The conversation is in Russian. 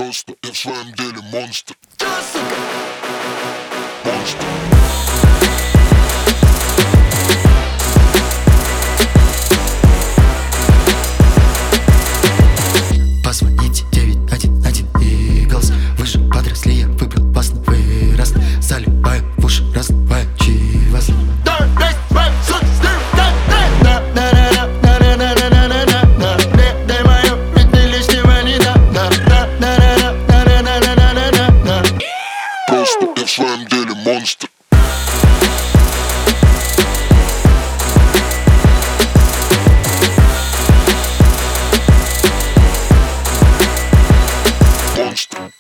Просто я в своем деле монстр. Монстр. Позвоните 911 Eagles. Вы же подросли, я выбрал вас на вырост. Заливаю в уши, разлывающий вас. Просто я в своем деле монстр. Монстр.